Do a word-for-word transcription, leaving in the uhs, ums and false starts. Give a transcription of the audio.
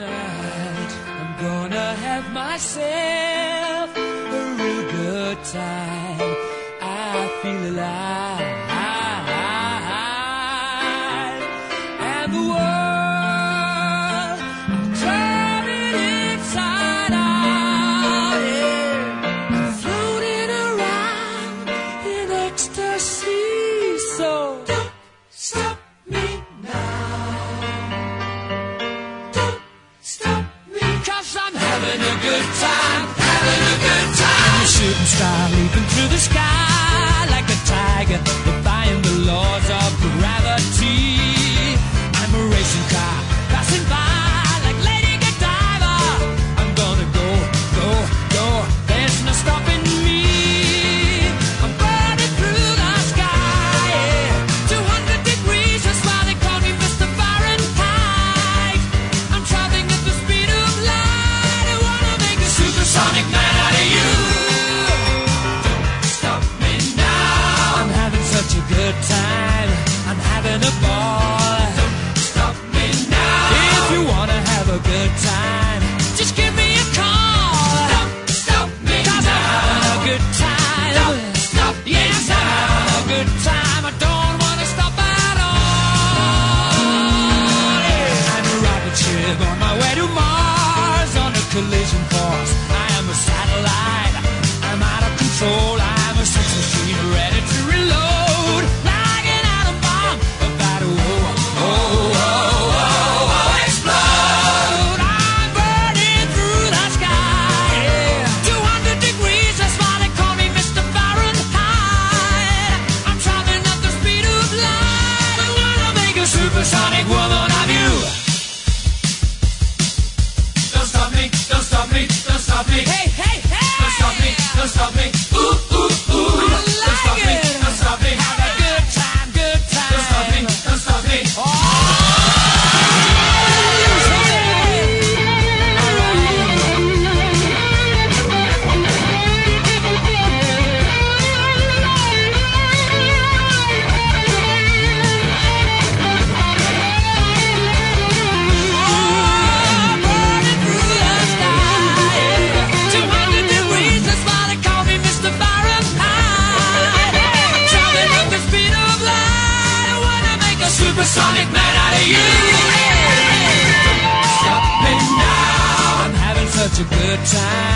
Tonight I'm gonna have myself a real good time. I feel alive, and the world I'm turning inside out, yeah. I'm floating around in ecstasy. So don't stop me now. I'm having a good time, having a good time. I'm a shooting star leaping through the sky like a tiger, defying the laws of gravity. I'm a racing car passing by like Lady Godiva. I'm gonna go, go, go. There's no stopping me. I'm burning through the sky, yeah. two hundred degrees, that's why they call me Mister Fahrenheit. I'm traveling at the speed of light. Supersonic man out of you. Don't stop me now. I'm having such a good time. I'm having a ball. Don't stop me now. If you wanna have a good time, just give me a call. Don't stop me now. I'm having a good time. Don't stop me yes, now. I'm having a good time. I don't wanna stop at all. Yeah. I'm a rocket ship on my way to Mars on a collision course. Satellite, I'm out of control. I'm a sex machine ready to reload, like an atom bomb about to oh, oh, oh, oh, oh, explode. I'm burning through the sky, yeah. two hundred degrees, that's why they call me Mister Fahrenheit. I'm traveling at the speed of light. I wanna make a supersonic woman of you. Don't stop me, don't stop me, don't stop me. Hey, hey, hey! Don't stop me, don't stop me. Ooh, ooh, ooh. I like don't stop it. me, don't stop me. Have a good time, good time. Don't stop me, don't stop me. Oh! Supersonic man out of you. Stop me now. I'm having such a good time.